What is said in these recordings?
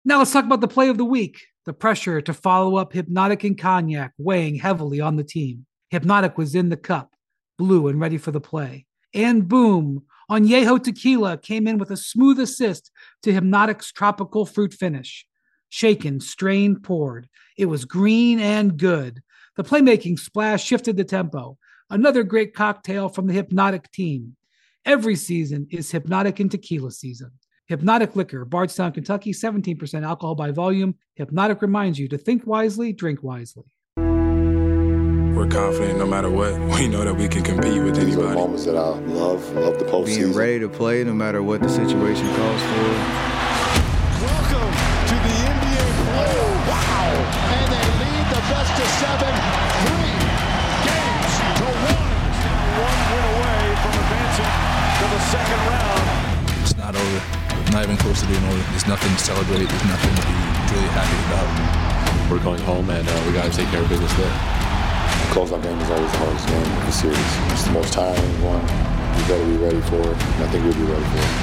Now let's talk about the play of the week. The pressure to follow up Hypnotic and Cognac weighing heavily on the team. Hypnotic was in the cup, blue and ready for the play. And boom, Añejo Tequila came in with a smooth assist to Hypnotic's tropical fruit finish. Shaken, strained, poured. It was green and good. The playmaking splash shifted the tempo. Another great cocktail from the Hypnotic team. Every season is Hypnotic and Tequila season. Hypnotic Liquor, Bardstown, Kentucky, 17% alcohol by volume. Hypnotic reminds you to think wisely, drink wisely. We're confident no matter what. We know that we can compete with anybody. These are the moments that I love the postseason. Being ready to play no matter what the situation calls for. Welcome to the NBA playoffs. Wow! And they lead the best of 7, 3 games to 1. Now 1 win away from advancing to the second round. It's not over. Not even close to being over. There's nothing to celebrate. There's nothing to be really happy about. We're going home, and we got to take care of business there. The closeout game is always the hardest game of the series. It's the most tiring one. You better be ready for it, and I think we'll be ready for it.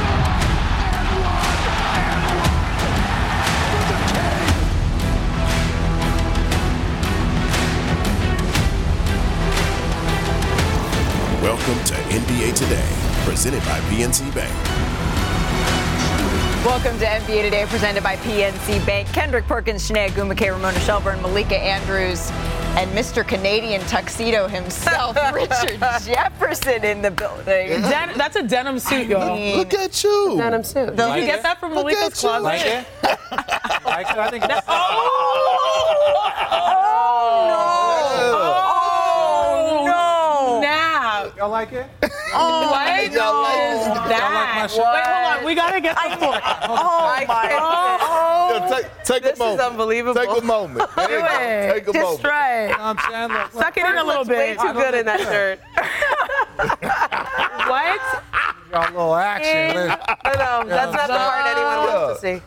Welcome to NBA Today, presented by PNC Bank. Welcome to NBA Today, presented by PNC Bank. Kendrick Perkins, Shanae Agumake, Ramona Shelburne, Malika Andrews, and Mr. Canadian Tuxedo himself, Richard Jefferson, in the building. That's a denim suit, y'all. Look at you. Denim suit. Did you get that from Malika's closet? Like it? Like it? I think that's... Y'all like it? Oh, what? Y'all like it? Is that? Y'all like my shirt? Wait, hold on. We got to get the book. Oh, my God. Take This a moment. is unbelievable. Take a moment. Do it. Take a Just moment. try it. You know what I'm saying? Look, Suck it in a little bit. Way too good in that shirt. What? got a little action. That's not the part anyone wants to see.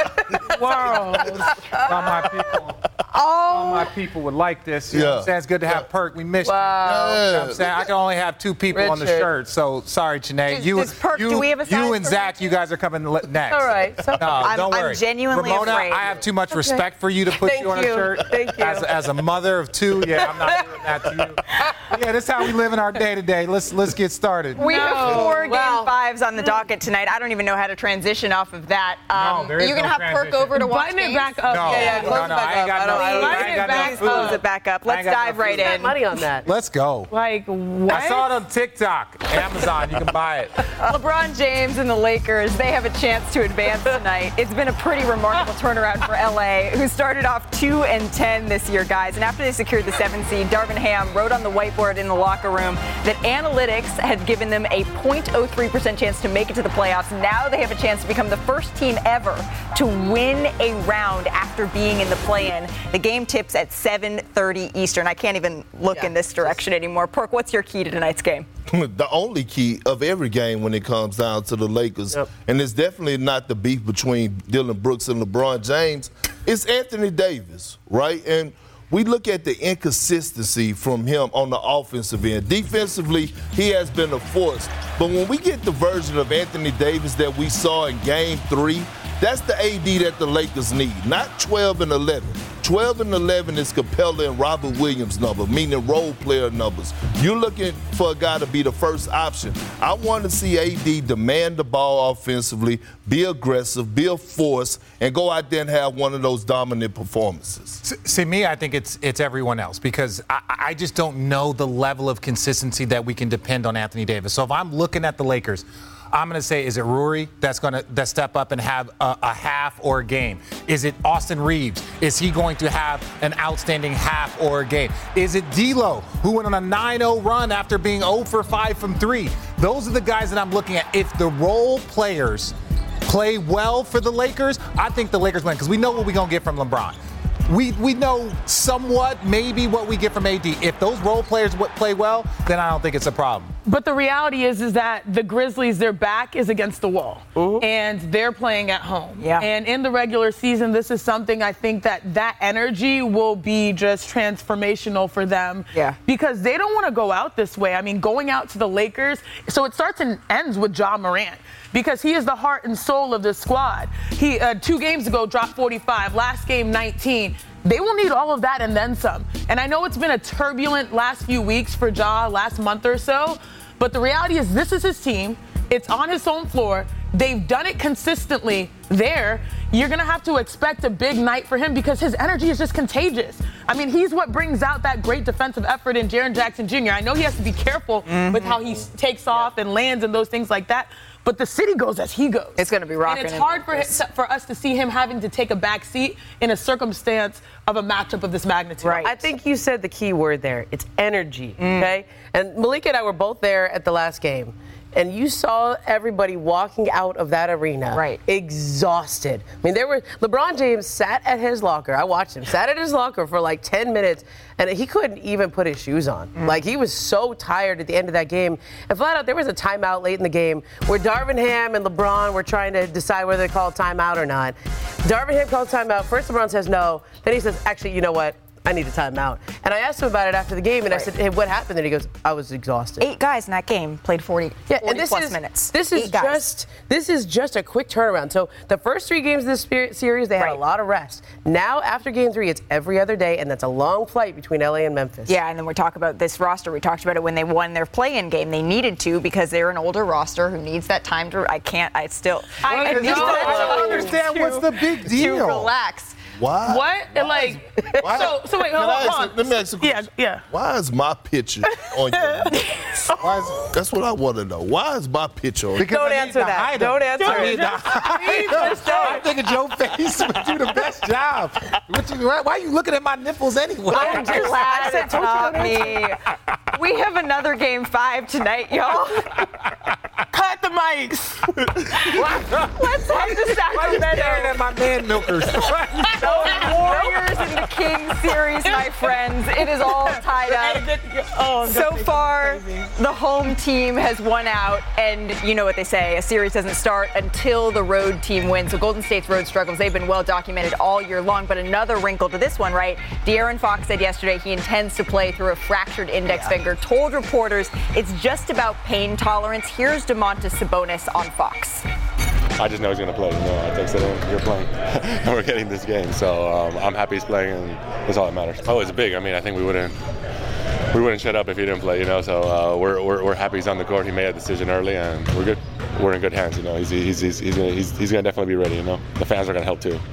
World. Some of my people. Some of my people would like this. You know what I'm saying? It's good to have Perk. We missed you. You know what I'm saying? I can only have 2 people on the shirt, so sorry, Janae. Do we have a size you and for Zach, you guys are coming next. All right. So no, don't worry. I'm genuinely Ramona, afraid. I have too much respect for you to put you on a shirt. Thank you. As a mother of 2, yeah, I'm not doing that to you. Yeah, this is how we live in our day-to-day. Let's get started. We have 4 Game 5s on the docket tonight. I don't even know how to transition off of that. There is you can have Perk over to watch Button it back up. No, close it back I ain't got up. I ain't got no food. Close it back up. Let's dive right in. Money on that. Let's go. Like what? I saw it on TikTok, Amazon. You can buy it. LeBron James and the Lakers, they have a chance to advance tonight. It's been a pretty remarkable turnaround for LA, who started off 2-10 this year, guys. And after they secured the 7th seed, Darvin Ham wrote on the whiteboard in the locker room that analytics had given them a 0.03% chance to make it to the playoffs. Now they have a chance to become the first team ever to win a round after being in the play-in. The game tips at 7:30 Eastern. I can't even look in this direction anymore. Perk, what's your key to tonight's game? The only key of every game when it comes down to the Lakers, and it's definitely not the beef between Dillon Brooks and LeBron James, it's Anthony Davis, right? And we look at the inconsistency from him on the offensive end. Defensively, he has been a force. But when we get the version of Anthony Davis that we saw in Game 3, that's the AD that the Lakers need, not 12 and 11. 12 and 11 is Capella and Robert Williams' number, meaning role player numbers. You're looking for a guy to be the first option. I want to see AD demand the ball offensively, be aggressive, be a force, and go out there and have one of those dominant performances. See, me, I think it's everyone else, because I just don't know the level of consistency that we can depend on Anthony Davis. So if I'm looking at the Lakers, I'm going to say, is it Rory that's going to step up and have a half or a game? Is it Austin Reeves? Is he going to have an outstanding half or a game? Is it D'Lo, who went on a 9-0 run after being 0 for 5 from 3? Those are the guys that I'm looking at. If the role players play well for the Lakers, I think the Lakers win, because we know what we're going to get from LeBron. We know somewhat maybe what we get from AD. If those role players play well, then I don't think it's a problem. But the reality is that the Grizzlies, their back is against the wall, and they're playing at home. Yeah. And in the regular season, this is something I think that energy will be just transformational for them. Yeah. Because they don't want to go out this way. I mean, going out to the Lakers, so it starts and ends with Ja Morant, because he is the heart and soul of this squad. He 2 games ago dropped 45, last game 19. They will need all of that and then some. And I know it's been a turbulent last few weeks for Ja, last month or so, but the reality is this is his team. It's on his own floor. They've done it consistently there. You're going to have to expect a big night for him because his energy is just contagious. I mean, he's what brings out that great defensive effort in Jaren Jackson Jr. I know he has to be careful with how he takes off and lands and those things like that, but the city goes as he goes. It's going to be rocking. And it's hard for us to see him having to take a back seat in a circumstance of a matchup of this magnitude. Right. I think you said the key word there. It's energy, okay? And Malika and I were both there at the last game. And you saw everybody walking out of that arena exhausted. I mean, LeBron James sat at his locker. I watched him, sat at his locker for like 10 minutes, and he couldn't even put his shoes on. Like, he was so tired at the end of that game. And flat out, there was a timeout late in the game where Darvin Ham and LeBron were trying to decide whether to call a timeout or not. Darvin Ham calls timeout. First, LeBron says no. Then he says, actually, you know what? I need a timeout. And I asked him about it after the game, and I said, hey, what happened? And he goes, I was exhausted. 8 guys in that game played 40 plus minutes. This is just a quick turnaround. So the first 3 games of this series, they had a lot of rest. Now, after game 3, it's every other day, and that's a long flight between LA and Memphis. Yeah, and then we talk about this roster. We talked about it when they won their play-in game. They needed to because they're an older roster who needs that time to. I don't understand what's the big deal. To relax. Why? What? So wait, hold on. Let me ask you a question. Yeah. Why is my picture on your That's what I want to know. Why is my picture on Don't answer that. Don't answer it. I'm thinking Joe Face would do the best job. Why are you looking at my nipples anyway? I'm glad it's not me. We have another game 5 tonight, y'all. Cut the mics. Let's head to Sacramento. Why are you staring at my man milkers? The Warriors and the Kings series, my friends. It is all tied up. So far, the home team has won out, and you know what they say, a series doesn't start until the road team wins. So Golden State's road struggles, they've been well documented all year long, but another wrinkle to this one, right? De'Aaron Fox said yesterday he intends to play through a fractured index finger, told reporters it's just about pain tolerance. Here's Domantas Sabonis on Fox. I just know he's going to play. I texted him, you're playing, and we're getting this game. So I'm happy he's playing, and that's all that matters. Oh, it's big. I mean, I think we wouldn't shut up if he didn't play. So we're happy he's on the court. He made a decision early, and we're good. We're in good hands. He's gonna definitely be ready. The fans are gonna help too.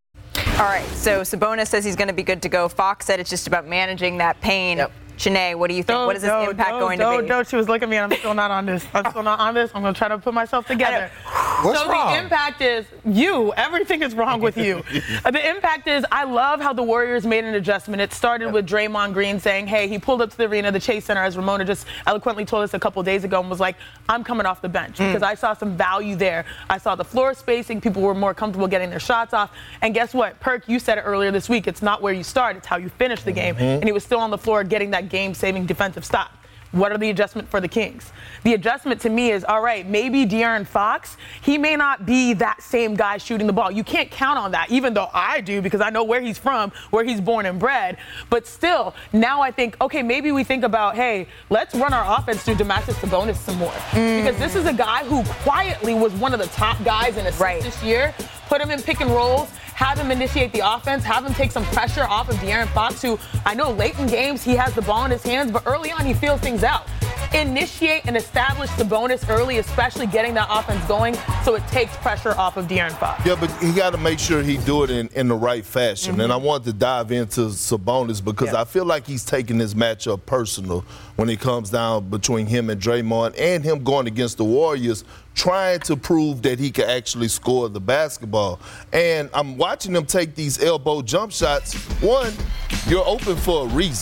All right. So Sabonis says he's going to be good to go. Fox said it's just about managing that pain. Yep. Shanae, what do you think? What is this impact going to be? No, she was looking at me and I'm still not on this. I'm going to try to put myself together. What's wrong? The impact is you. Everything is wrong with you. The impact is I love how the Warriors made an adjustment. It started with Draymond Green saying, hey, he pulled up to the arena, the Chase Center, as Ramona just eloquently told us a couple days ago, and was like, I'm coming off the bench because I saw some value there. I saw the floor spacing. People were more comfortable getting their shots off. And guess what? Perk, you said it earlier this week. It's not where you start. It's how you finish the game. And he was still on the floor getting that game-saving defensive stop. What are the adjustment for the Kings? The adjustment to me is, all right, maybe De'Aaron Fox, he may not be that same guy shooting the ball. You can't count on that, even though I do, because I know where he's from, where he's born and bred. But still, now I think, okay, maybe we think about, hey, let's run our offense through Domantas Sabonis some more. Because this is a guy who quietly was one of the top guys in assists this year. Put him in pick and rolls, have him initiate the offense, have him take some pressure off of De'Aaron Fox, who I know late in games he has the ball in his hands, but early on he feels things out. Initiate and establish Sabonis early, especially getting that offense going, so it takes pressure off of De'Aaron Fox. Yeah, but he got to make sure he do it in the right fashion. And I want to dive into Sabonis because I feel like he's taking this matchup personal when it comes down between him and Draymond and him going against the Warriors, trying to prove that he can actually score the basketball. And I'm watching him take these elbow jump shots. One, you're open for a reason.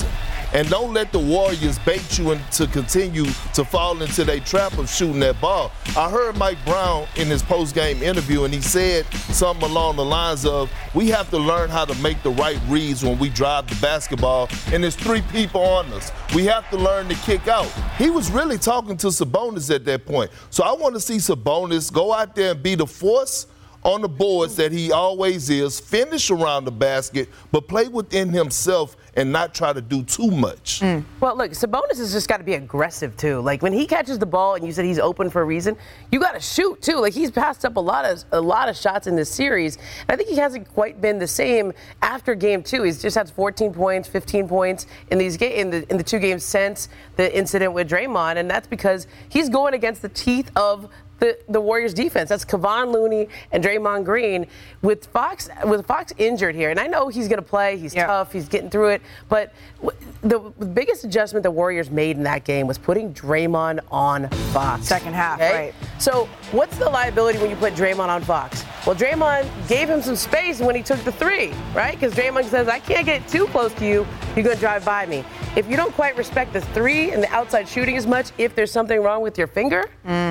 And don't let the Warriors bait you to continue to fall into their trap of shooting that ball. I heard Mike Brown in his post-game interview, and he said something along the lines of, we have to learn how to make the right reads when we drive the basketball, and there's 3 people on us. We have to learn to kick out. He was really talking to Sabonis at that point. So I want to see Sabonis go out there and be the force on the boards that he always is, finish around the basket, but play within himself and not try to do too much. Well, look, Sabonis has just got to be aggressive, too. Like, when he catches the ball and you said he's open for a reason, you got to shoot, too. Like, he's passed up a lot of shots in this series. And I think he hasn't quite been the same after game 2. He's just had 14 points, 15 points in these in the 2 games since the incident with Draymond, and that's because he's going against the teeth of the Warriors defense. That's Kevon Looney and Draymond Green. With Fox injured here, and I know he's going to play. He's tough. He's getting through it. But the biggest adjustment the Warriors made in that game was putting Draymond on Fox. Second half, okay? right. So what's the liability when you put Draymond on Fox? Well, Draymond gave him some space when he took the 3, right? Because Draymond says, I can't get too close to you. You're going to drive by me. If you don't quite respect the 3 and the outside shooting as much, if there's something wrong with your finger,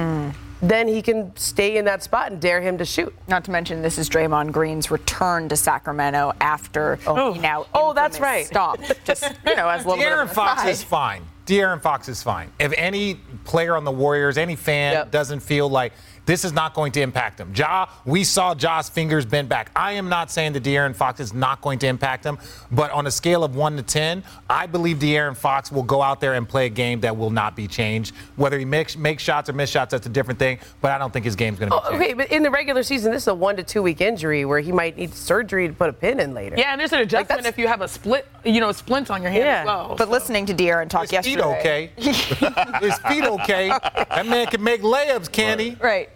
then he can stay in that spot and dare him to shoot. Not to mention, this is Draymond Green's return to Sacramento after he now that's right. stopped. Just, as a little De'Aaron Fox is fine. De'Aaron Fox is fine. If any player on the Warriors, any fan doesn't feel like this is not going to impact him. We saw Ja's fingers bend back. I am not saying that De'Aaron Fox is not going to impact him, but on a scale of 1 to 10, I believe De'Aaron Fox will go out there and play a game that will not be changed. Whether he makes shots or miss shots, that's a different thing, but I don't think his game's going to be changed. Okay, but in the regular season, this is a 1 to 2 week injury where he might need surgery to put a pin in later. Yeah, and there's an adjustment if you have a split, splints on your hand as well. But listening to De'Aaron talk yesterday. His feet okay. That man can make layups, can he? Right.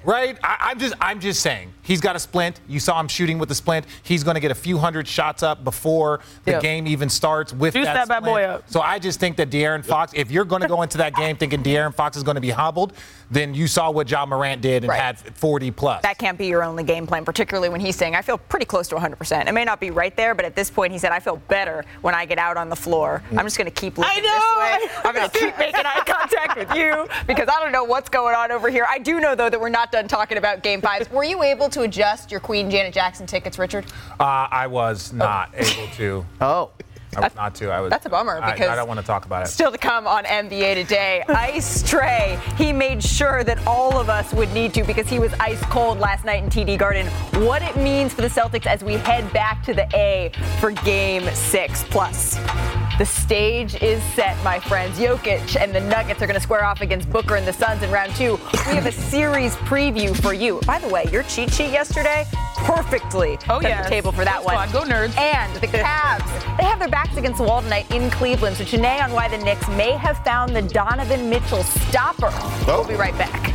I'm just saying. He's got a splint. You saw him shooting with the splint. He's going to get a few hundred shots up before the game even starts with Juice that bad boy up. So I just think that De'Aaron Fox, if you're going to go into that game thinking De'Aaron Fox is going to be hobbled, then you saw what Ja Morant did and had 40 plus. That can't be your only game plan, particularly when he's saying, I feel pretty close to 100%. It may not be right there, but at this point, he said, I feel better when I get out on the floor. I'm just going to keep looking this way. I'm going to keep making eye contact with you because I don't know what's going on over here. I do know, though, that we're not done talking about Game 5. Were you able to adjust your Queen Janet Jackson tickets, Richard? I was not able to. I was not to. That's a bummer because I don't want to talk about it. Still to come on NBA Today, Ice Trey. He made sure that all of us would need to because he was ice cold last night in TD Garden. What it means for the Celtics as we head back to the A for Game 6. Plus, the stage is set, my friends. Jokic and the Nuggets are going to square off against Booker and the Suns in round 2. We have a series preview for you. By the way, your cheat sheet yesterday perfectly set the table for that one. Go Nerds. And the Cavs, they have their backs against the wall tonight in Cleveland. So Janae on why the Knicks may have found the Donovan Mitchell stopper. We'll be right back.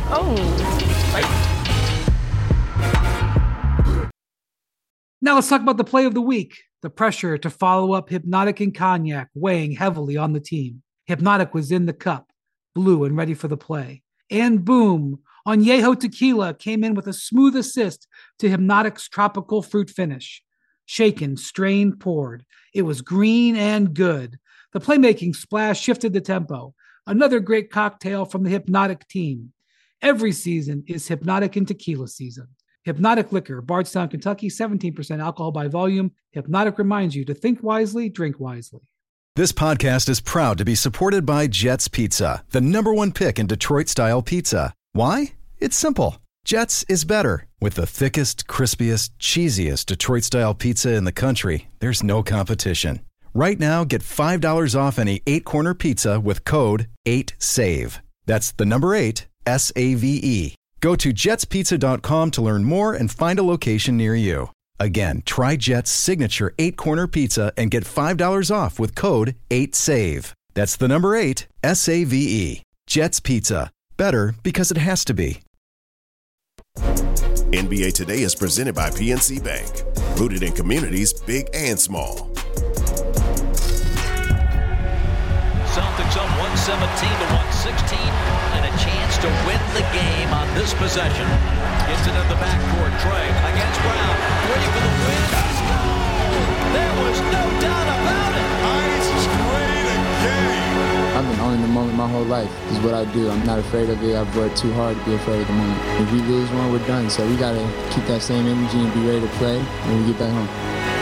Now let's talk about the play of the week. The pressure to follow up Hypnotic and Cognac weighing heavily on the team. Hypnotic was in the cup, blue and ready for the play. And boom, Añejo Tequila came in with a smooth assist to Hypnotic's tropical fruit finish. Shaken, strained, poured. It was green and good. The playmaking splash shifted the tempo. Another great cocktail from the Hypnotic team. Every season is Hypnotic and Tequila season. Hypnotic Liquor, Bardstown, Kentucky, 17% alcohol by volume. Hypnotic reminds you to think wisely, drink wisely. This podcast is proud to be supported by Jets Pizza, the #1 pick in Detroit-style pizza. Why? It's simple. Jets is better. With the thickest, crispiest, cheesiest Detroit-style pizza in the country, there's no competition. Right now, get $5 off any 8-corner pizza with code 8SAVE. That's the number 8, S-A-V-E. Go to jetspizza.com to learn more and find a location near you. Again, try Jet's signature 8-corner pizza and get $5 off with code 8SAVE. That's the number 8, S-A-V-E. Jet's Pizza. Better because it has to be. NBA Today is presented by PNC Bank. Rooted in communities big and small. Celtics up 117 to 116 and a chance to win the game on this possession. Gets it in the backcourt. Trey against Brown. 3 for the win. There was no doubt about it. Ice Trey to get whole life. This is what I do. I'm not afraid of it. I've worked too hard to be afraid of the moment. If we lose one, we're done. So we got to keep that same energy and be ready to play when we get back home.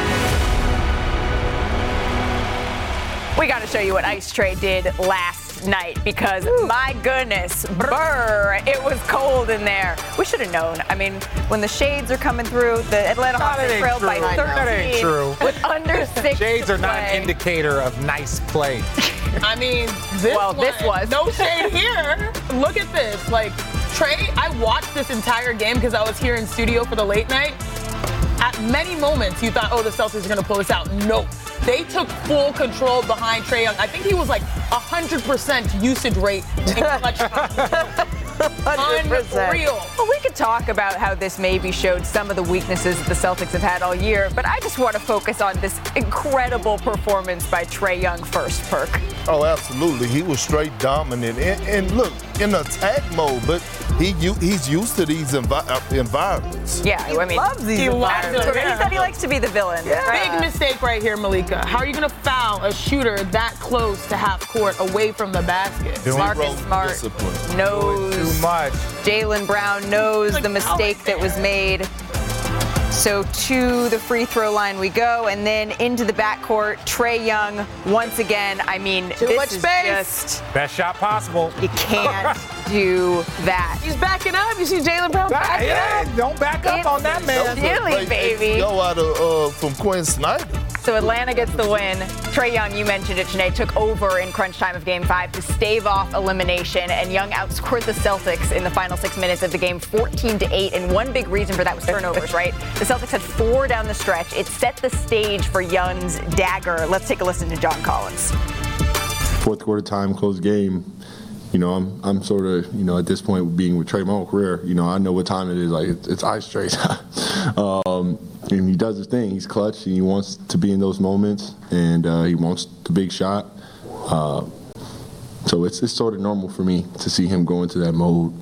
We got to show you what Ice Trae did last night because, my goodness, it was cold in there. We should have known. I mean, when the shades are coming through, the Atlanta Hawks trailed by 13 with under 6 Shades are not an indicator of nice play. I mean, this was. No shade here. Look at this. Like, Trae, I watched this entire game because I was here in studio for the late night. At many moments, you thought, oh, the Celtics are going to pull this out. Nope. They took full control behind Trae Young. I think he was like 100% usage rate in clutch time. 100%. Unreal. Well, we could talk about how this maybe showed some of the weaknesses that the Celtics have had all year, but I just want to focus on this incredible performance by Trae Young first, Perk. Oh, absolutely. He was straight dominant. And look, in attack mode, but he's used to these environments. Yeah, I mean, loves these environments. He said he likes to be the villain. Yeah. Big mistake right here, Malika. How are you going to foul a shooter that close to half court away from the basket? Marcus Smart knows too much. Jaylen Brown knows the mistake that was made. So to the free throw line we go, and then into the backcourt. Trae Young once again. I mean, this is just best shot possible. You can't do that. He's backing up. You see Jaylen Brown backing up. Don't back up on that man. Really, baby. Go out of from Quinn Snyder. So Atlanta gets the win. Trae Young, you mentioned it, Sinead, took over in crunch time of Game 5 to stave off elimination, and Young outscored the Celtics in the final 6 minutes of the game 14-8, and one big reason for that was turnovers, right? The Celtics had 4 down the stretch. It set the stage for Young's dagger. Let's take a listen to John Collins. Fourth quarter time, close game. You know, I'm sort of, you know, at this point being with Trae my whole career, you know, I know what time it is. Like, it's Ice Trae. And he does his thing. He's clutch. And he wants to be in those moments, and he wants the big shot. So it's sort of normal for me to see him go into that mode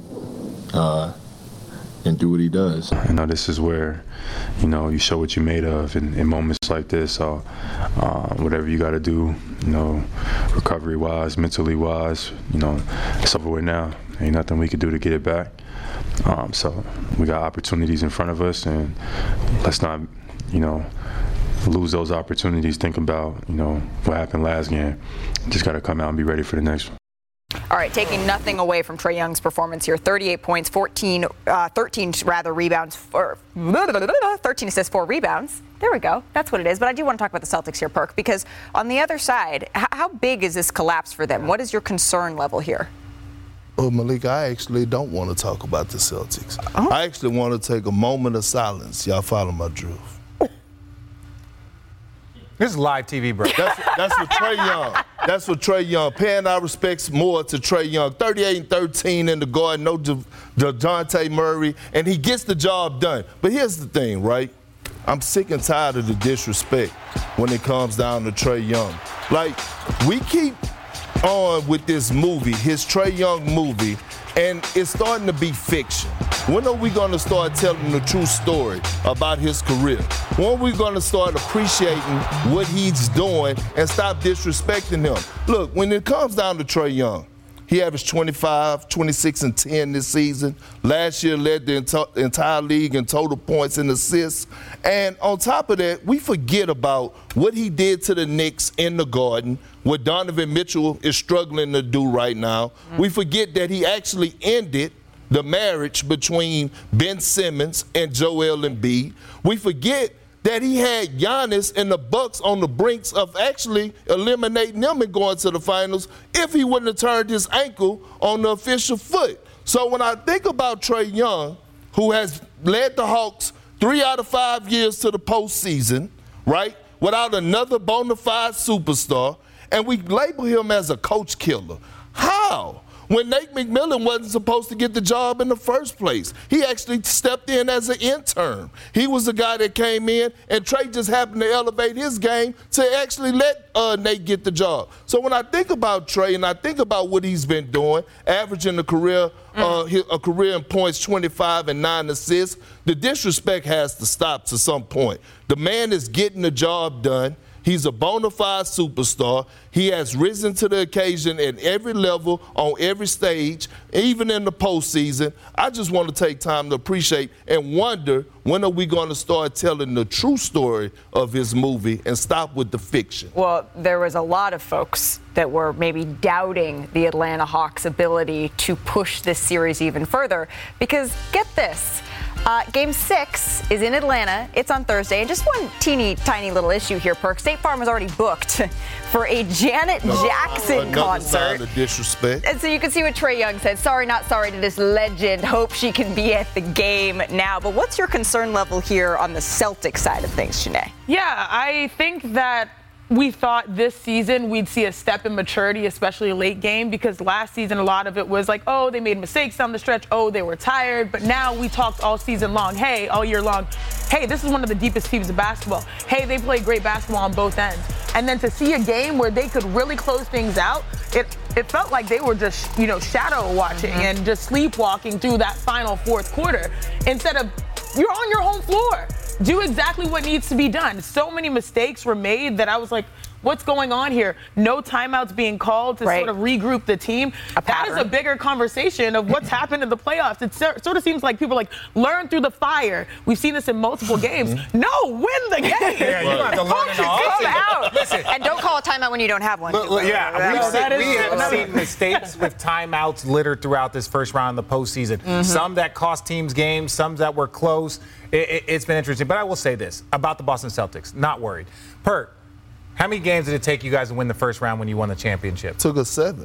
and do what he does. I know this is where, you know, you show what you're made of in moments like this. So whatever you got to do, you know, recovery-wise, mentally-wise, you know, it's over with now. Ain't nothing we could do to get it back. So we got opportunities in front of us, and let's not, you know, lose those opportunities. Think about, you know, what happened last game. Just got to come out and be ready for the next one. All right, taking nothing away from Trae Young's performance here. 38 points, 13 rebounds, or 13 assists, 4 rebounds. There we go. That's what it is. But I do want to talk about the Celtics here, Perk, because on the other side, how big is this collapse for them? What is your concern level here? Well, Malika, I actually don't want to talk about the Celtics. I actually want to take a moment of silence. Y'all follow my drift. This is live TV, bro. That's for Trae Young. That's for Trae Young. Paying our respects more to Trae Young. 38-13 in the Garden. No DeJounte Murray. And he gets the job done. But here's the thing, right? I'm sick and tired of the disrespect when it comes down to Trae Young. Like, we keep on with this movie, his Trae Young movie, and it's starting to be fiction. When are we going to start telling the true story about his career? When are we going to start appreciating what he's doing and stop disrespecting him? Look, when it comes down to Trae Young, he averaged 25, 26, and 10 this season. Last year led the entire league in total points and assists. And on top of that, we forget about what he did to the Knicks in the Garden, what Donovan Mitchell is struggling to do right now. We forget that he actually ended the marriage between Ben Simmons and Joel Embiid. We forget that he had Giannis and the Bucks on the brinks of actually eliminating them and going to the finals if he wouldn't have turned his ankle on the official foot. So when I think about Trae Young, who has led the Hawks 3 out of 5 years to the postseason, right, without another bona fide superstar, and we label him as a coach killer. How? When Nate McMillan wasn't supposed to get the job in the first place. He actually stepped in as an intern. He was the guy that came in, and Trae just happened to elevate his game to actually let Nate get the job. So when I think about Trae and I think about what he's been doing, averaging a career in points, 25 and 9 assists, the disrespect has to stop to some point. The man is getting the job done. He's a bona fide superstar. He has risen to the occasion at every level, on every stage, even in the postseason. I just want to take time to appreciate and wonder, when are we going to start telling the true story of his movie and stop with the fiction? Well, there was a lot of folks that were maybe doubting the Atlanta Hawks' ability to push this series even further, because get this. Game 6 is in Atlanta. It's on Thursday. And just one teeny tiny little issue here, Perk. State Farm is already booked for a Janet Jackson concert. Sign of disrespect. And so you can see what Trae Young said. Sorry, not sorry to this legend. Hope she can be at the game now. But what's your concern level here on the Celtics side of things, Shanae? Yeah, I think that we thought this season we'd see a step in maturity, especially late game, because last season a lot of it was like, oh, they made mistakes down the stretch. Oh, they were tired. But now we talked all season long. Hey, all year long. Hey, this is one of the deepest teams of basketball. Hey, they play great basketball on both ends. And then to see a game where they could really close things out, it felt like they were just, shadow watching and just sleepwalking through that final fourth quarter instead of you're on your home floor. Do exactly what needs to be done. So many mistakes were made that I was like, what's going on here? No timeouts being called to sort of regroup the team. That is a bigger conversation of what's happened in the playoffs. It sort of seems like people are like, learn through the fire. We've seen this in multiple games. No, win the game. Yeah, you have to learn in the come out. Listen. And don't call a timeout when you don't have one. We have seen mistakes with timeouts littered throughout this first round of the postseason. Some that cost teams games, some that were close. It's been interesting. But I will say this about the Boston Celtics. Not worried. Perk, how many games did it take you guys to win the first round when you won the championship? Took us 7.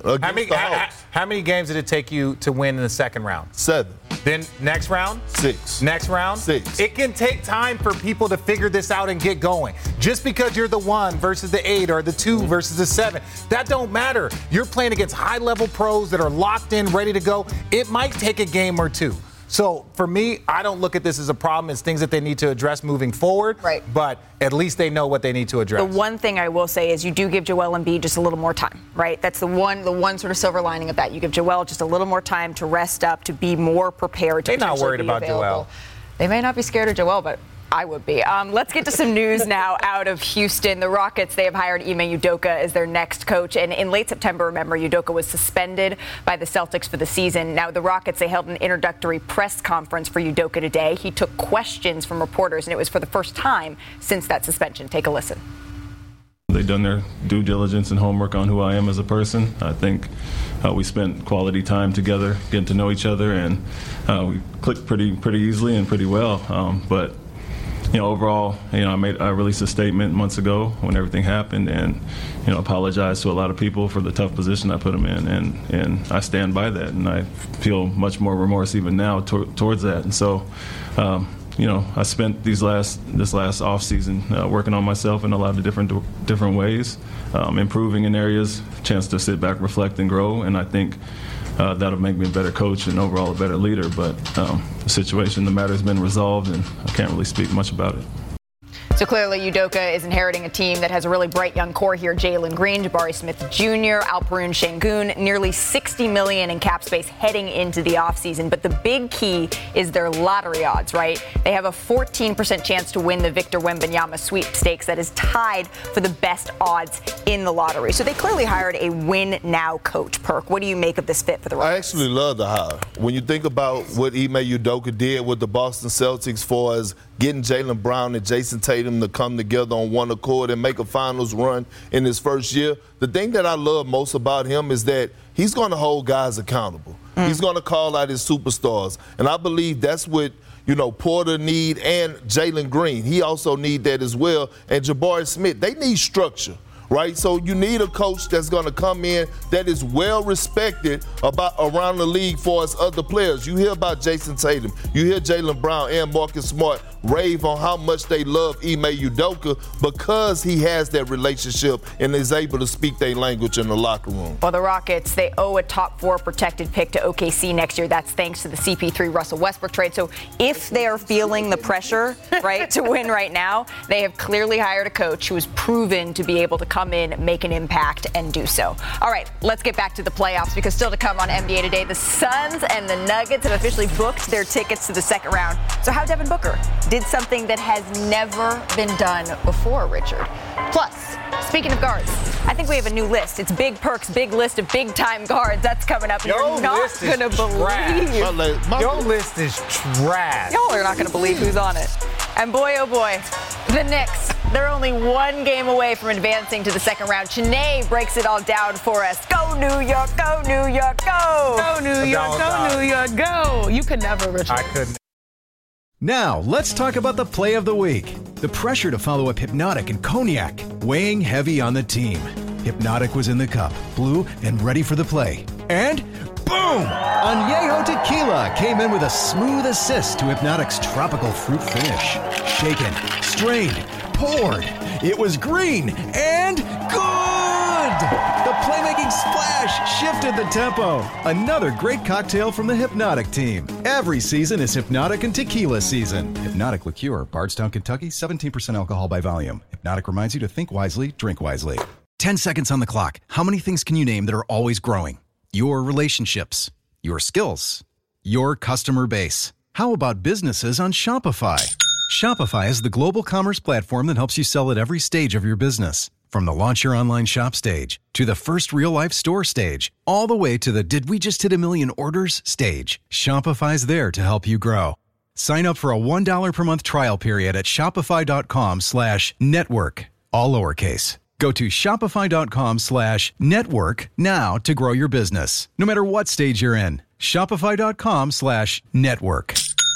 How many games did it take you to win in the second round? 7. Then next round? 6. Next round? 6. It can take time for people to figure this out and get going. Just because you're the 1 versus the 8 or the 2 versus the 7, that don't matter. You're playing against high-level pros that are locked in, ready to go. It might take a game or 2. So for me, I don't look at this as a problem. It's things that they need to address moving forward. Right. But at least they know what they need to address. The one thing I will say is you do give Joel Embiid just a little more time, right? That's the one sort of silver lining of that. You give Joel just a little more time to rest up, to be more prepared. They're not worried about Joel. They may not be scared of Joel, but I would be. Let's get to some news now out of Houston. The Rockets, they have hired Ime Udoka as their next coach. And in late September, remember, Udoka was suspended by the Celtics for the season. Now, the Rockets, they held an introductory press conference for Udoka today. He took questions from reporters, and it was for the first time since that suspension. Take a listen. They've done their due diligence and homework on who I am as a person. I think we spent quality time together, getting to know each other, and we clicked pretty easily and pretty well. But overall, I released a statement months ago when everything happened, and apologized to a lot of people for the tough position I put them in, and I stand by that, and I feel much more remorse even now towards that. And so, I spent this last off season working on myself in a lot of different ways, improving in areas, chance to sit back, reflect, and grow, and I think that'll make me a better coach and overall a better leader. But the situation, the matter has been resolved, and I can't really speak much about it. So clearly Udoka is inheriting a team that has a really bright young core here. Jalen Green, Jabari Smith Jr., Alperen Şengün, nearly $60 million in cap space heading into the offseason. But the big key is their lottery odds, right? They have a 14% chance to win the Victor Wembanyama sweepstakes that is tied for the best odds in the lottery. So they clearly hired a win-now coach. Perk, what do you make of this fit for the Rockets? I actually love the hire. When you think about what Ime Udoka did with the Boston Celtics for as getting Jaylen Brown and Jason Tatum to come together on one accord and make a finals run in his first year. The thing that I love most about him is that he's going to hold guys accountable. He's going to call out his superstars. And I believe that's what, Porter need and Jalen Green. He also need that as well. And Jabari Smith, they need structure. Right? So you need a coach that's going to come in that is well respected around the league for his other players. You hear about Jason Tatum, you hear Jaylen Brown and Marcus Smart rave on how much they love Ime Udoka because he has that relationship and is able to speak their language in the locker room. Well, the Rockets, they owe a top 4 protected pick to OKC next year. That's thanks to the CP3 Russell Westbrook trade. So if they are feeling the pressure, right, to win right now, they have clearly hired a coach who is proven to be able to come in, make an impact, and do so. All right, let's get back to the playoffs because still to come on NBA Today, the Suns and the Nuggets have officially booked their tickets to the second round. So how Devin Booker did something that has never been done before, Richard. Plus, Speaking of guards, I think we have a new list. It's Big Perks, big list of big-time guards. That's coming up. You're not going to believe. Your list is trash. Y'all are not going to believe who's on it. And boy, oh boy, the Knicks. They're only one game away from advancing to the second round. Chennai breaks it all down for us. Go New York, go New York, go! Go New York, go New York, go! You could never, Richard. I couldn't. Now, let's talk about the play of the week. The pressure to follow up Hypnotic and Cognac, weighing heavy on the team. Hypnotic was in the cup, blue, and ready for the play. And boom! Añejo Tequila came in with a smooth assist to Hypnotic's tropical fruit finish. Shaken, strained, poured. It was green and good! The playmaking splash shifted the tempo. Another great cocktail from the Hypnotic team. Every season is Hypnotic and Tequila season. Hypnotic Liqueur, Bardstown, Kentucky, 17% alcohol by volume. Hypnotic reminds you to think wisely, drink wisely. 10 seconds on the clock. How many things can you name that are always growing? Your relationships, your skills, your customer base. How about businesses on Shopify? Shopify is the global commerce platform that helps you sell at every stage of your business. From the launch your online shop stage, to the first real-life store stage, all the way to the did we just hit a million orders stage, Shopify's there to help you grow. Sign up for a $1 per month trial period at shopify.com/network, all lowercase. Go to shopify.com/network now to grow your business, no matter what stage you're in. Shopify.com/network.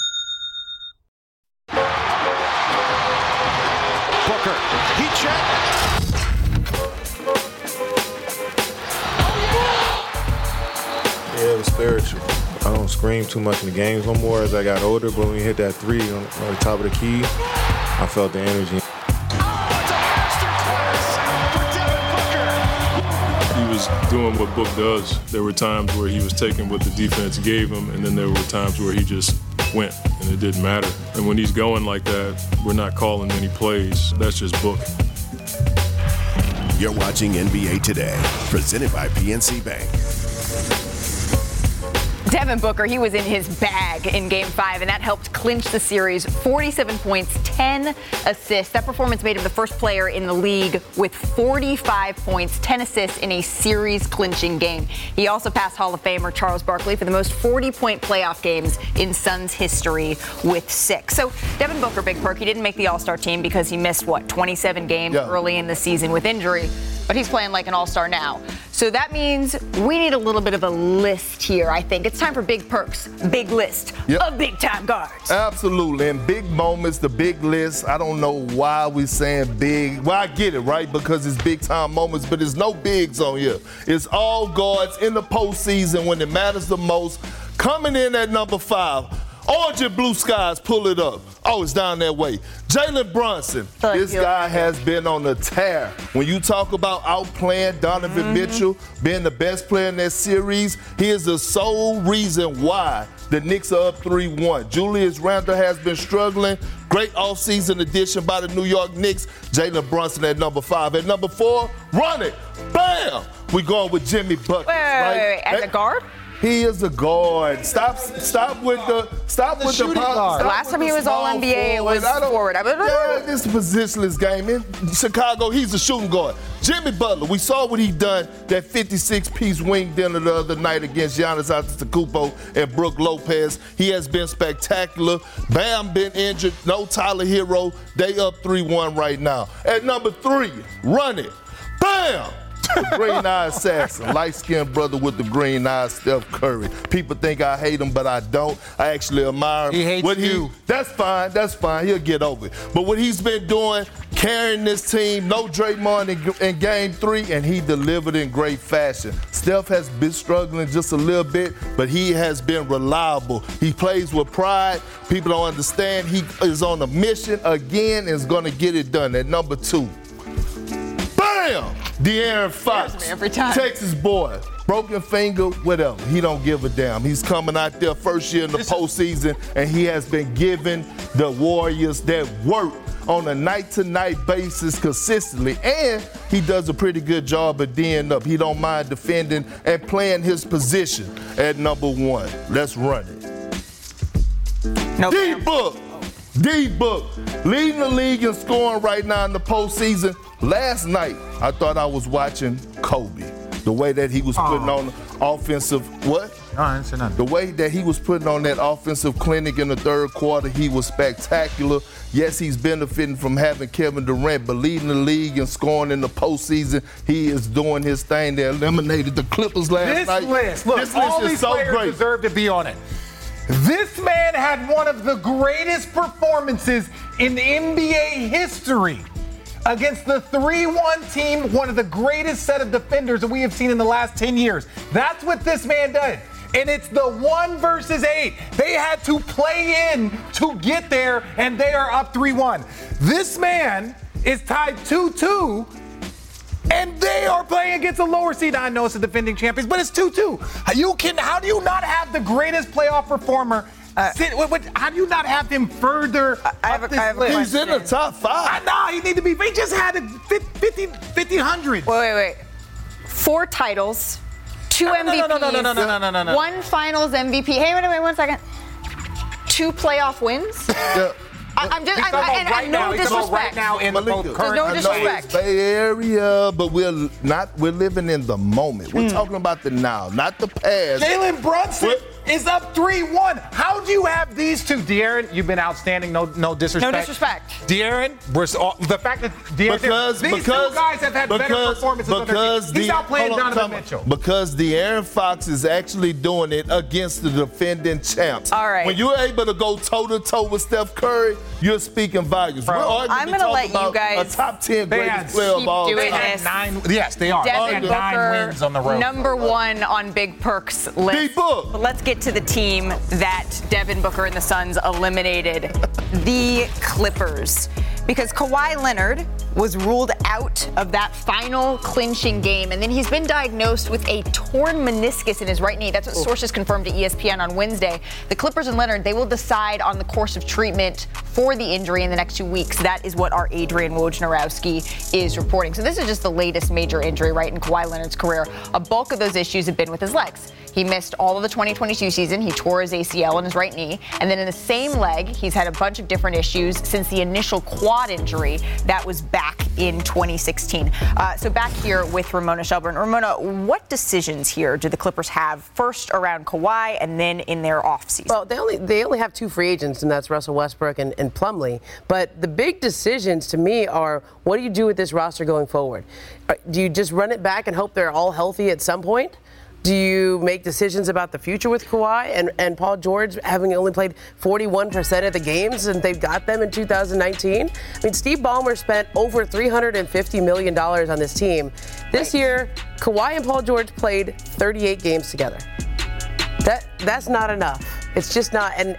Booker, he checked. Yeah, it was spiritual. I don't scream too much in the games no more as I got older, but when we hit that three on the top of the key, I felt the energy. He was doing what Book does. There were times where he was taking what the defense gave him, and then there were times where he just went, and it didn't matter. And when he's going like that, we're not calling many plays. That's just Book. You're watching NBA Today, presented by PNC Bank. Devin Booker, he was in his bag in Game 5, and that helped clinch the series. 47 points, 10 assists. That performance made him the first player in the league with 45 points, 10 assists in a series-clinching game. He also passed Hall of Famer Charles Barkley for the most 40-point playoff games in Suns history with 6. So Devin Booker, big perk. He didn't make the All-Star team because he missed, 27 games early in the season with injury. But he's playing like an all-star now. So that means we need a little bit of a list here, I think. It's time for big perks, big list of big-time guards. Absolutely. And big moments, the big list. I don't know why we saying big. Well, I get it, right? Because it's big-time moments, but there's no bigs on here. It's all guards in the postseason when it matters the most. Coming in at number 5. Orange and blue skies, pull it up. Oh, it's down that way. Jalen Brunson. This guy has been on a tear. When you talk about outplaying Donovan Mitchell, being the best player in that series, he is the sole reason why the Knicks are up 3-1. Julius Randle has been struggling. Great offseason addition by the New York Knicks. Jalen Brunson at number 5. At number 4, run it. Bam! We going with Jimmy Buckets. Wait. As a guard? He is a guard. Stop with the shooting guard. Last time he was all NBA, it was forward. Yeah, this is a positionless game. In Chicago, he's a shooting guard. Jimmy Butler, we saw what he done, that 56-piece wing dinner the other night against Giannis Antetokounmpo and Brook Lopez. He has been spectacular. Bam been injured. No Tyler Hero. They up 3-1 right now. At number 3, run it. Bam! The green eye assassin, light-skinned brother with the green eyes, Steph Curry. People think I hate him, but I don't. I actually admire him. He hates you. That's fine. He'll get over it. But what he's been doing, carrying this team, no Draymond in Game 3, and he delivered in great fashion. Steph has been struggling just a little bit, but he has been reliable. He plays with pride. People don't understand. He is on a mission again and is going to get it done. At number 2, bam! De'Aaron Fox, every time. Texas boy, broken finger, whatever. He don't give a damn. He's coming out there first year in the postseason, and he has been giving the Warriors that work on a night-to-night basis consistently, and he does a pretty good job of D'ing up. He don't mind defending and playing his position at number 1. Let's run it. Nope. D-Book. D-Book, leading the league in scoring right now in the postseason. Last night, I thought I was watching Kobe. The way that he was putting on offensive, what? No, I didn't say nothing. The way that he was putting on that offensive clinic in the third quarter, he was spectacular. Yes, he's benefiting from having Kevin Durant, but leading the league and scoring in the postseason, he is doing his thing. They eliminated the Clippers last night. This list is these so players great. deserve to be on it. This man had one of the greatest performances in NBA history against the 3-1 team, one of the greatest set of defenders that we have seen in the last 10 years. That's what this man did. And it's the 1 versus 8. They had to play in to get there, and they are up 3-1. This man is tied 2-2, and they are playing against a lower seed. I know it's the defending champions, but it's 2-2. How do you not have the greatest playoff performer? How do you not have him further up this list? He's in the top 5. No, he need to be. He just had a 100. Wait. 4 titles, 2 MVPs. No. 1 Finals MVP. Hey, wait 1 second. 2 playoff wins. Yeah. I'm no disrespect. Right now in Malika, There's no disrespect. It's Bay Area, but we're living in the moment. We're talking about the now, not the past. Jalen Brunson is up 3-1. How do you have these two? De'Aaron, you've been outstanding. No disrespect. No disrespect. De'Aaron, the fact that De'Aaron, these two guys have had better performances than their team. He's outplaying Donovan Mitchell. Because De'Aaron Fox is actually doing it against the defending champs. All right. When you're able to go toe-to-toe with Steph Curry, you're speaking volumes. I'm going to let you guys a top 10 greatest player of all time. Yes, they are. Devin Booker, 9 wins on the road. number 1 on Big Perk's list. But let's get to the team that Devin Booker and the Suns eliminated, the Clippers. Because Kawhi Leonard was ruled out of that final clinching game, and then he's been diagnosed with a torn meniscus in his right knee. That's what sources confirmed to ESPN on Wednesday. The Clippers and Leonard, they will decide on the course of treatment for the injury in the next 2 weeks. That is what our Adrian Wojnarowski is reporting. So this is just the latest major injury, right, in Kawhi Leonard's career. A bulk of those issues have been with his legs. He missed all of the 2022 season. He tore his ACL in his right knee. And then in the same leg, he's had a bunch of different issues since the initial quad injury that was back in 2016. So back here with Ramona Shelburne. Ramona, what decisions here do the Clippers have, first around Kawhi and then in their offseason? Well, they only have 2 free agents, and that's Russell Westbrook and Plumlee. But the big decisions to me are, what do you do with this roster going forward? Do you just run it back and hope they're all healthy at some point? Do you make decisions about the future with Kawhi and Paul George having only played 41% of the games and they've got them in 2019? I mean, Steve Ballmer spent over $350 million on this team. This year, Kawhi and Paul George played 38 games together. That's not enough. It's just not, and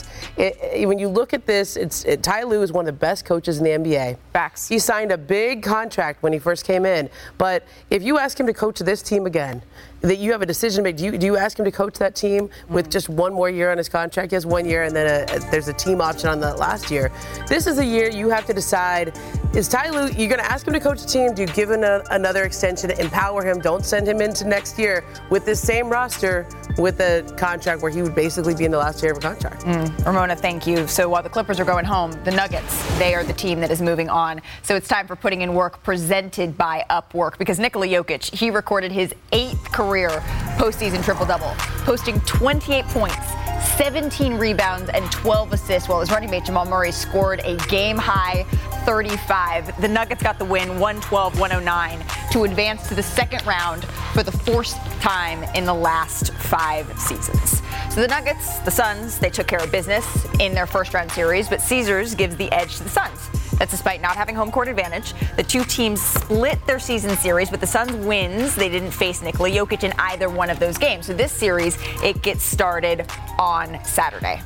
when you look at this, Ty Lue is one of the best coaches in the NBA. Facts. He signed a big contract when he first came in, but if you ask him to coach this team again, that you have a decision to make. Do you ask him to coach that team with just 1 more year on his contract? He has 1 year, and then there's a team option on the last year. This is a year you have to decide, is Ty Lue, you're going to ask him to coach the team? Do you give him another extension, empower him, don't send him into next year with this same roster with a contract where he would basically be in the last year of a contract? Ramona, thank you. So while the Clippers are going home, the Nuggets, they are the team that is moving on. So it's time for Putting in Work, presented by Upwork, because Nikola Jokic, he recorded his 8th career postseason triple-double, posting 28 points, 17 rebounds, and 12 assists, while his running mate Jamal Murray scored a game-high 35. The Nuggets got the win 112-109 to advance to the second round for the 4th time in the last 5 seasons. So the Nuggets, the Suns, they took care of business in their first-round series, but Caesars gives the edge to the Suns. That's despite not having home court advantage. The two teams split their season series, but the Suns wins. They didn't face Nikola Jokic in either one of those games. So this series, it gets started on Saturday.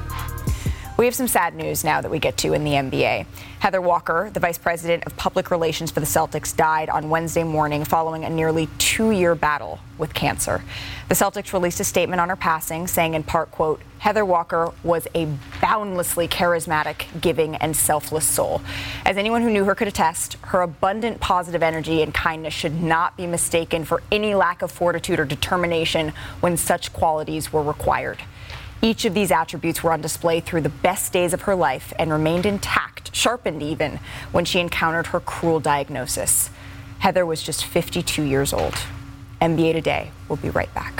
We have some sad news now that we get to in the NBA. Heather Walker, the vice president of public relations for the Celtics, died on Wednesday morning following a nearly 2-year battle with cancer. The Celtics released a statement on her passing saying in part, quote, Heather Walker was a boundlessly charismatic, giving, and selfless soul. As anyone who knew her could attest, her abundant positive energy and kindness should not be mistaken for any lack of fortitude or determination when such qualities were required. Each of these attributes were on display through the best days of her life and remained intact, sharpened even, when she encountered her cruel diagnosis. Heather was just 52 years old. NBA Today will be right back.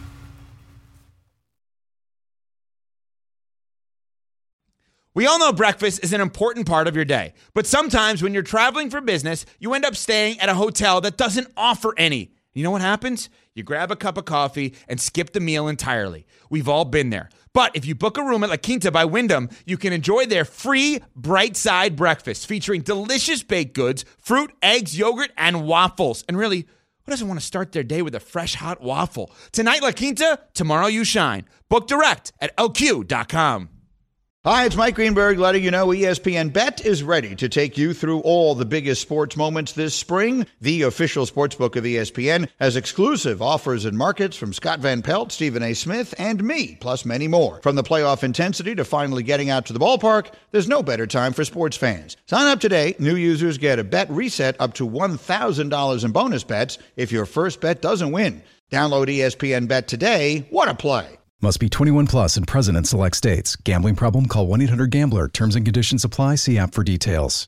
We all know breakfast is an important part of your day, but sometimes when you're traveling for business, you end up staying at a hotel that doesn't offer any. You know what happens? You grab a cup of coffee and skip the meal entirely. We've all been there. But if you book a room at La Quinta by Wyndham, you can enjoy their free Bright Side breakfast featuring delicious baked goods, fruit, eggs, yogurt, and waffles. And really, who doesn't want to start their day with a fresh, hot waffle? Tonight, La Quinta, tomorrow you shine. Book direct at LQ.com. Hi, it's Mike Greenberg letting you know ESPN Bet is ready to take you through all the biggest sports moments this spring. The official sportsbook of ESPN has exclusive offers and markets from Scott Van Pelt, Stephen A. Smith, and me, plus many more. From the playoff intensity to finally getting out to the ballpark, there's no better time for sports fans. Sign up today. New users get a bet reset up to $1,000 in bonus bets if your first bet doesn't win. Download ESPN Bet today. What a play. Must be 21 plus and present in select states. Gambling problem? Call 1-800-GAMBLER. Terms and conditions apply. See app for details.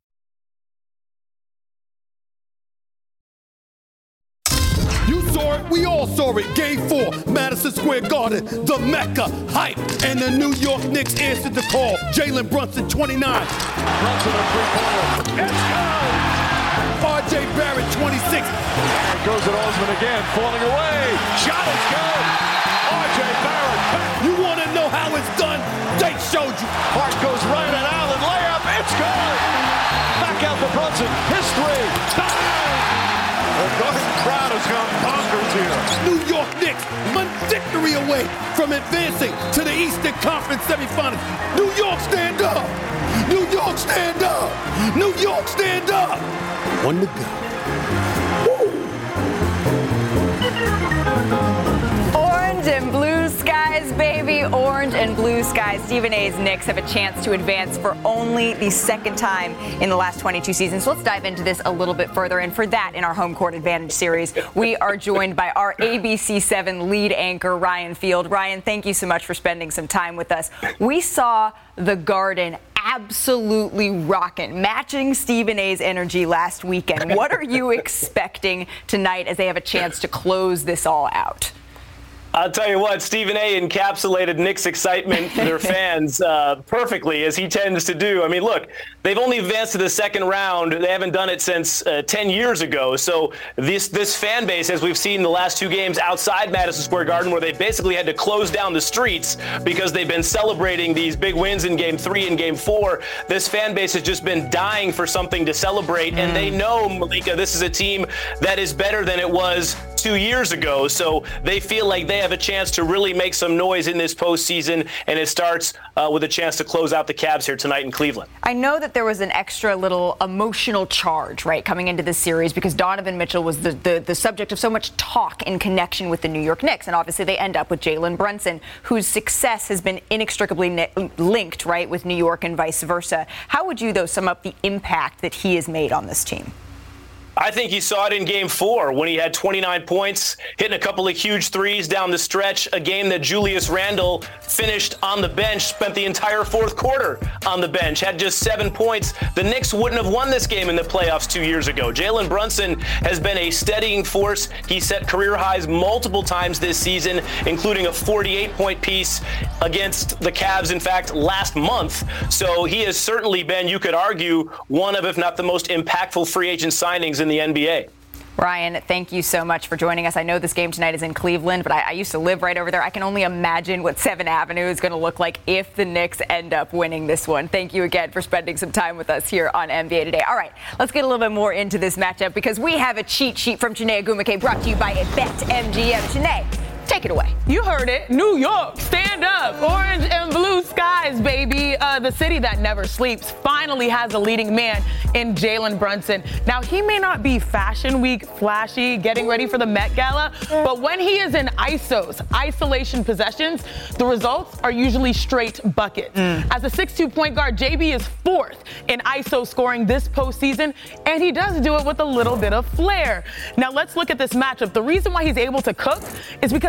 You saw it. We all saw it. Game 4, Madison Square Garden, the Mecca, hype, and the New York Knicks answered the call. Jalen Brunson, 29. Brunson a three-pointer. It's good. R.J. Barrett, 26. There goes it Osman again, falling away. Shot is good. R.J. Barrett back. You want to know how it's done? They showed you. Hart goes right at Allen. Layup. It's good. Back out for Brunson. His three. The Garden crowd has gone bonkers here. New York Knicks, one victory away from advancing to the Eastern Conference semifinals. New York, stand up. New York, stand up. New York, stand up. One to go. Orange and blue skies, baby. Orange and blue skies. Stephen A's Knicks have a chance to advance for only the second time in the last 22 seasons. So let's dive into this a little bit further. And for that, in our Home Court Advantage series, we are joined by our ABC7 lead anchor, Ryan Field. Ryan, thank you so much for spending some time with us. We saw the Garden absolutely rocking, matching Stephen A's energy last weekend. What are you expecting tonight as they have a chance to close this all out? I'll tell you what, Stephen A. encapsulated Knicks' excitement for their fans perfectly, as he tends to do. I mean, look, they've only advanced to the second round. They haven't done it since 10 years ago. So this fan base, as we've seen the last two games outside Madison Square Garden, where they basically had to close down the streets because they've been celebrating these big wins in Game 3 and Game 4, this fan base has just been dying for something to celebrate. And they know, Malika, this is a team that is better than it was 2 years ago. So they feel like they have a chance to really make some noise in this postseason, and it starts with a chance to close out the Cavs here tonight in Cleveland. I know that there was an extra little emotional charge, right, coming into this series because Donovan Mitchell was the subject of so much talk in connection with the New York Knicks, and obviously they end up with Jalen Brunson, whose success has been inextricably linked, right, with New York and vice versa. How would you, though, sum up the impact that he has made on this team? I think you saw it in Game 4 when he had 29 points, hitting a couple of huge threes down the stretch, a game that Julius Randle finished on the bench, spent the entire fourth quarter on the bench, had just 7 points. The Knicks wouldn't have won this game in the playoffs 2 years ago. Jalen Brunson has been a steadying force. He set career highs multiple times this season, including a 48-point piece against the Cavs, in fact, last month. So he has certainly been, you could argue, one of, if not the most impactful free agent signings in the NBA. Ryan, thank you so much for joining us. I know this game tonight is in Cleveland, but I used to live right over there. I can only imagine what 7th Avenue is going to look like if the Knicks end up winning this one. Thank you again for spending some time with us here on NBA Today. All right, let's get a little bit more into this matchup because we have a cheat sheet from Chiney Ogwumike brought to you by BetMGM. Chiney, take it away. You heard it. New York, stand up. Orange and blue skies, baby. The city that never sleeps finally has a leading man in Jalen Brunson. Now, he may not be Fashion Week flashy, getting ready for the Met Gala, but when he is in ISOs, isolation possessions, the results are usually straight buckets. As a 6'2" point guard, JB is 4th in ISO scoring this postseason, and he does do it with a little bit of flair. Now, let's look at this matchup. The reason why he's able to cook is because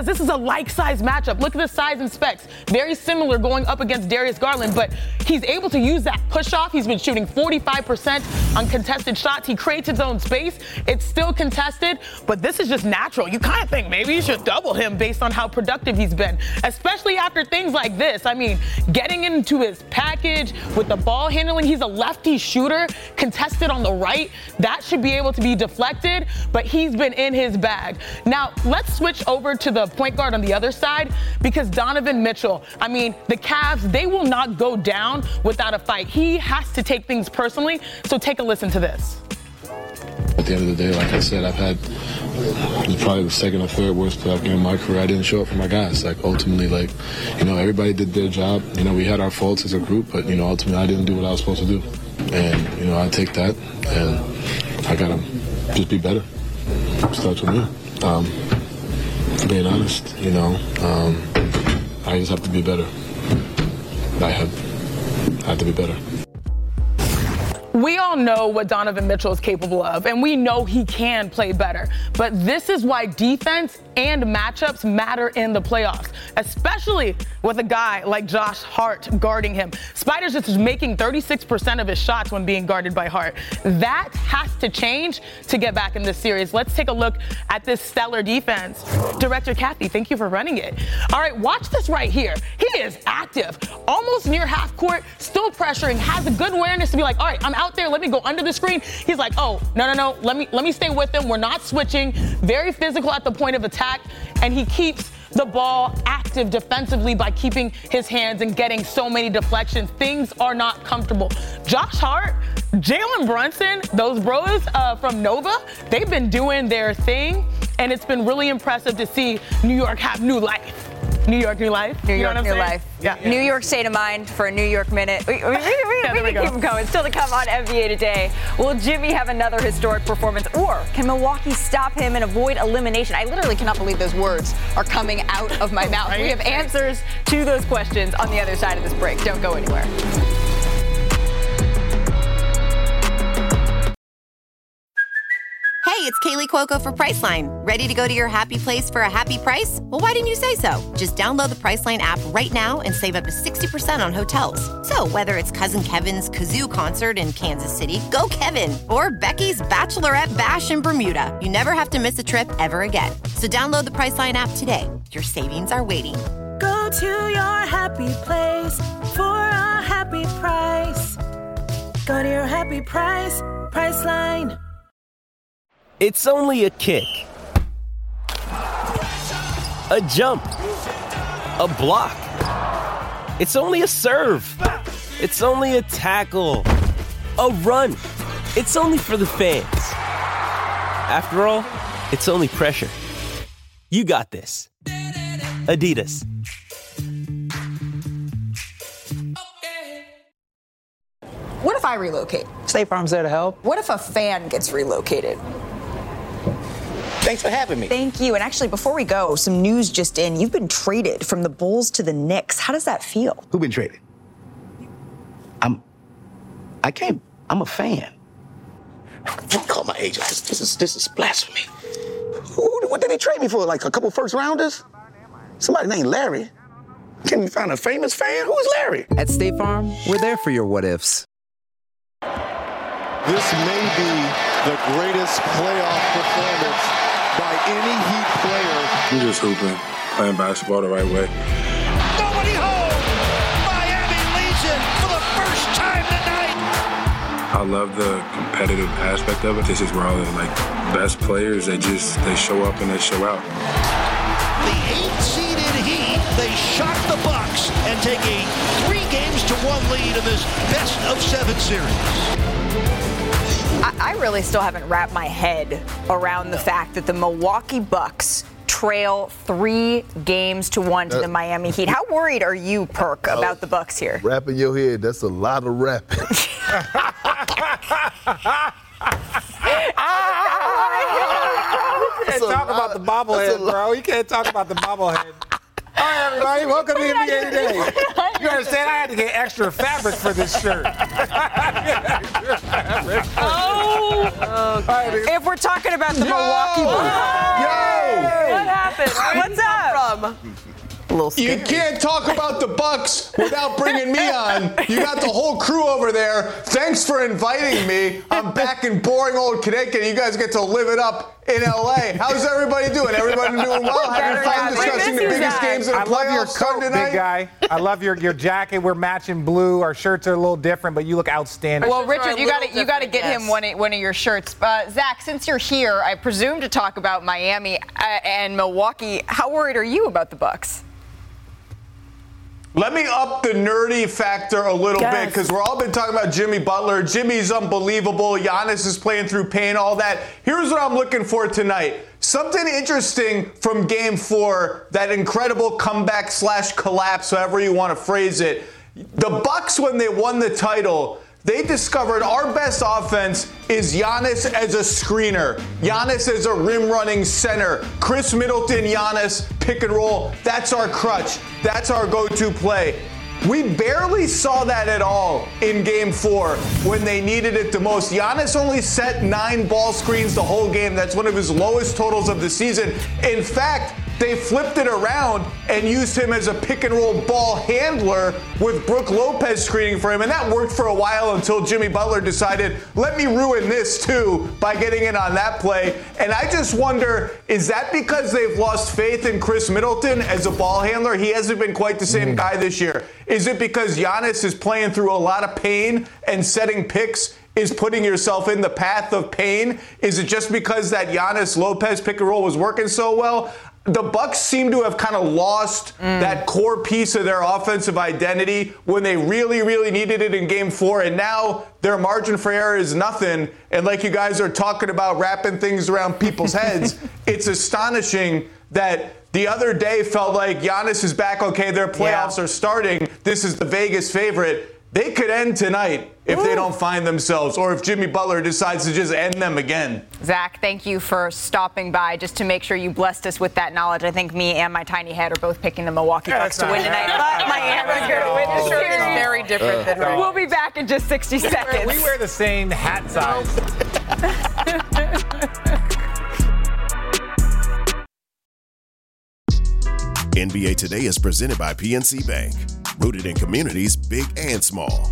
because this is a like-size matchup. Look at the size and specs. Very similar going up against Darius Garland, but he's able to use that push-off. He's been shooting 45% on contested shots. He creates his own space. It's still contested, but this is just natural. You kind of think maybe you should double him based on how productive he's been, especially after things like this. I mean, getting into his package with the ball handling. He's a lefty shooter, contested on the right. That should be able to be deflected, but he's been in his bag. Now, let's switch over to the point guard on the other side, because Donovan Mitchell, I mean, the Cavs, they will not go down without a fight. He has to take things personally, so take a listen to this. At the end of the day, like I said, I've had probably the second or third worst playoff game of my career. I didn't show up for my guys. Like, ultimately, like, you know, everybody did their job. You know, we had our faults as a group, but, you know, ultimately I didn't do what I was supposed to do. And, you know, I take that, and I got to just be better. Starts with me. For being honest, you know, I just have to be better. I have to be better. We all know what Donovan Mitchell is capable of, and we know he can play better. But this is why defense and matchups matter in the playoffs, especially with a guy like Josh Hart guarding him. Spiders is making 36% of his shots when being guarded by Hart. That has to change to get back in this series. Let's take a look at this stellar defense. Director Kathy, thank you for running it. All right, watch this right here. He is active, almost near half court, still pressuring, has a good awareness to be like, all right, I'm out there, let me go under the screen. He's like, oh, no, let me stay with him. We're not switching. Very physical at the point of attack, and he keeps the ball active defensively by keeping his hands and getting so many deflections. Things are not comfortable. Josh Hart, Jalen Brunson, those bros from Nova, they've been doing their thing, and it's been really impressive to see New York have new life. New York, new life. New York, new life. Yeah. New York State of Mind for a New York minute. We can keep them going. Still to come on NBA Today. Will Jimmy have another historic performance, or can Milwaukee stop him and avoid elimination? I literally cannot believe those words are coming out of my mouth. Right? We have answers to those questions on the other side of this break. Don't go anywhere. Hey, it's Kaylee Cuoco for Priceline. Ready to go to your happy place for a happy price? Well, why didn't you say so? Just download the Priceline app right now and save up to 60% on hotels. So whether it's Cousin Kevin's Kazoo Concert in Kansas City, go Kevin, or Becky's Bachelorette Bash in Bermuda, you never have to miss a trip ever again. So download the Priceline app today. Your savings are waiting. Go to your happy place for a happy price. Go to your happy price, Priceline. It's only a kick, a jump, a block. It's only a serve. It's only a tackle, a run. It's only for the fans. After all, it's only pressure. You got this. Adidas. What if I relocate? State Farm's there to help. What if a fan gets relocated? Thanks for having me. Thank you. And actually, before we go, some news just in. You've been traded from the Bulls to the Knicks. How does that feel? Who been traded? I'm a fan. Don't call my agent. This is blasphemy. What did they trade me for? Like a couple first rounders? Somebody named Larry. Can you find a famous fan? Who's Larry? At State Farm, we're there for your what ifs. This may be the greatest playoff performance by any Heat player. I'm just hooping, playing basketball the right way. Nobody home. Miami leads it for the first time tonight. I love the competitive aspect of it. This is where all the best players, they show up and they show out. The 8-seeded Heat, they shock the Bucks and take a 3-1 lead in this best-of-7 series. I really still haven't wrapped my head around the fact that the Milwaukee Bucks trail 3-1 to the Miami Heat. How worried are you, Perk, about the Bucks here? Wrapping your head, that's a lot of rapping. You can't talk about the bobblehead, bro. You can't talk about the bobblehead. All right, everybody, welcome to NBA Today. You understand? I had to get extra fabric for this shirt. If we're talking about the Milwaukee Bucks. What happened? What's up? You can't talk about the Bucks without bringing me on. You got the whole crew over there. Thanks for inviting me. I'm back in boring old Connecticut. You guys get to live it up in LA. How's everybody doing? Everybody doing well? Having fun discussing the biggest games of the I love your playoffs starting coat, tonight? big guy. I love your jacket. We're matching blue. Our shirts are a little different, but you look outstanding. Well, Richard, you got to get him one of your shirts. Zach, since you're here, I presume to talk about Miami and Milwaukee. How worried are you about the Bucks? Let me up the nerdy factor a little bit because we're all been talking about Jimmy Butler. Jimmy's unbelievable. Giannis is playing through pain, all that. Here's what I'm looking for tonight. Something interesting from Game 4, that incredible comeback / collapse, however you want to phrase it. The Bucks, when they won the title, they discovered our best offense is Giannis as a screener, Giannis as a rim-running center, Chris Middleton, Giannis, pick and roll. That's our crutch. That's our go-to play. We barely saw that at all in Game 4 when they needed it the most. Giannis only set 9 ball screens the whole game. That's one of his lowest totals of the season. In fact, they flipped it around and used him as a pick-and-roll ball handler with Brook Lopez screening for him, and that worked for a while until Jimmy Butler decided, let me ruin this too by getting in on that play. And I just wonder, is that because they've lost faith in Chris Middleton as a ball handler? He hasn't been quite the same guy this year. Is it because Giannis is playing through a lot of pain and setting picks is putting yourself in the path of pain? Is it just because that Giannis Lopez pick and roll was working so well? The Bucks seem to have kind of lost that core piece of their offensive identity when they really, really needed it in Game 4, and now their margin for error is nothing. And like you guys are talking about wrapping things around people's heads, it's astonishing that the other day felt like Giannis is back, okay, their playoffs are starting, this is the Vegas favorite. They could end tonight if they don't find themselves, or if Jimmy Butler decides to just end them again. Zach, thank you for stopping by just to make sure you blessed us with that knowledge. I think me and my tiny head are both picking the Milwaukee Bucks to win tonight. But Miami's going to win the series. It's very different than mine. We'll be back in just 60 seconds. We wear the same hat size. NBA Today is presented by PNC Bank. Rooted in communities big and small.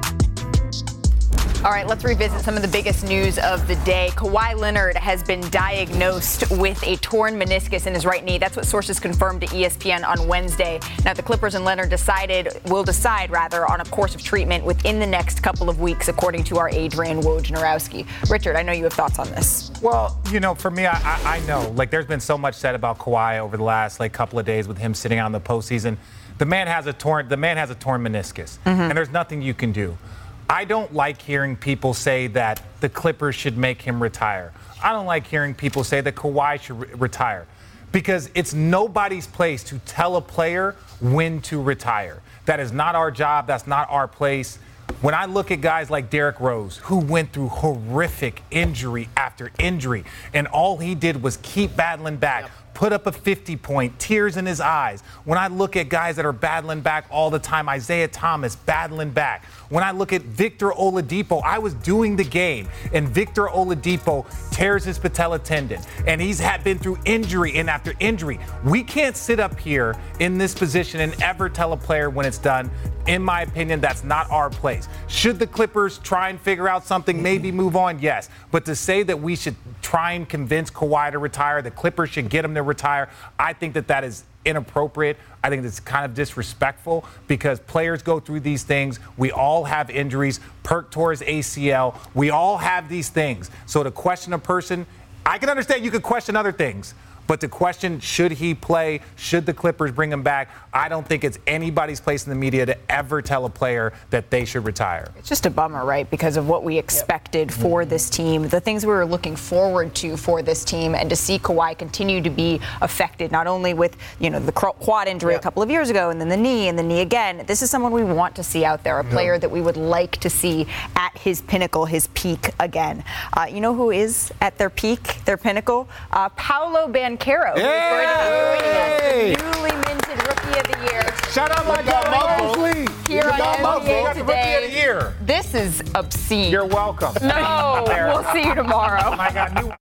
All right, let's revisit some of the biggest news of the day. Kawhi Leonard has been diagnosed with a torn meniscus in his right knee. That's what sources confirmed to ESPN on Wednesday. Now, the Clippers and Leonard will decide on a course of treatment within the next couple of weeks, according to our Adrian Wojnarowski. Richard, I know you have thoughts on this. Well, for me, I know. There's been so much said about Kawhi over the last couple of days with him sitting out in the postseason. The man has a torn meniscus, and there's nothing you can do. I don't like hearing people say that the Clippers should make him retire. I don't like hearing people say that Kawhi should retire, because it's nobody's place to tell a player when to retire. That is not our job. That's not our place. When I look at guys like Derrick Rose, who went through horrific injury after injury, and all he did was keep battling back, put up a 50-point, tears in his eyes. When I look at guys that are battling back all the time, Isaiah Thomas battling back. When I look at Victor Oladipo, I was doing the game, and Victor Oladipo tears his patella tendon, and he's been through injury and after injury. We can't sit up here in this position and ever tell a player when it's done. In my opinion, that's not our place. Should the Clippers try and figure out something, maybe move on? Yes. But to say that we should try and convince Kawhi to retire, the Clippers should get him to retire, I think that is inappropriate. I think it's kind of disrespectful, because players go through these things. We all have injuries. Perk tore his ACL. We all have these things. So to question a person, I can understand you could question other things. But the question, should he play? Should the Clippers bring him back? I don't think it's anybody's place in the media to ever tell a player that they should retire. It's just a bummer, right? Because of what we expected for this team, the things we were looking forward to for this team, and to see Kawhi continue to be affected, not only with, the quad injury a couple of years ago, and then the knee again. This is someone we want to see out there, a player that we would like to see at his pinnacle, his peak again. You know who is at their peak, their pinnacle? Paolo Banchero. Yay! The newly minted Rookie of the Year. Shout out my guy Mosley. Here on NBA Today. Rookie of the Year. This is obscene. You're welcome. No, we'll see you tomorrow. I got new.